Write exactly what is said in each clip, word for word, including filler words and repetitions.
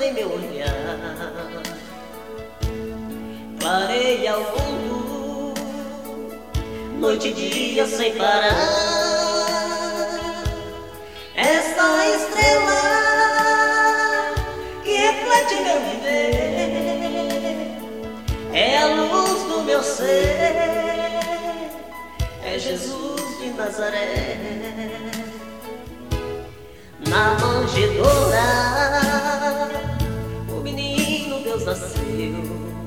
em meu olhar. Clareia o mundo, noite e dia sem parar. Esta estrela que reflete meu viver é a luz do meu ser, é Jesus de Nazaré. Na manjedoura o menino Deus nasceu.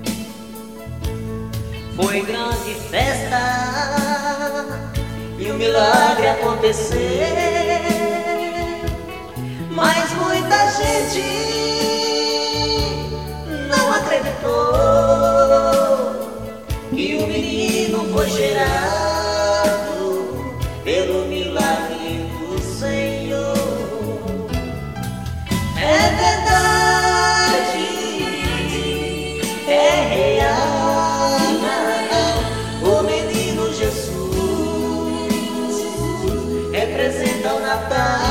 Foi grande festa e o milagre aconteceu. Mas muita gente não acreditou que o menino foi gerado pelo milagre do Senhor. É verdade, é real, o menino Jesus representa o Natal.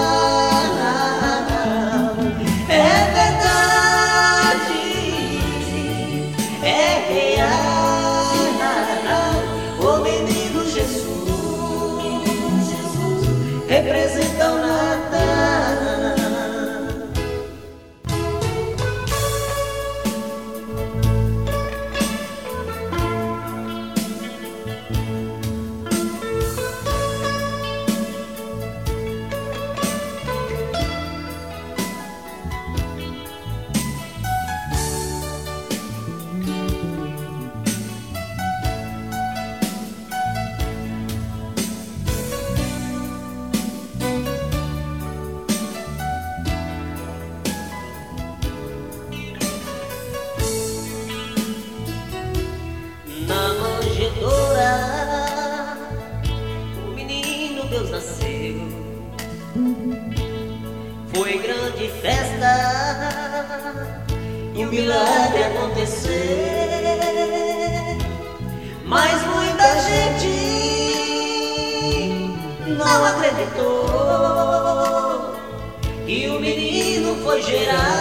É verdade, é real, o menino Jesus representa o Natal. O menino Deus nasceu. Foi grande festa e um milagre aconteceu. Mas muita gente não acreditou que o menino foi gerado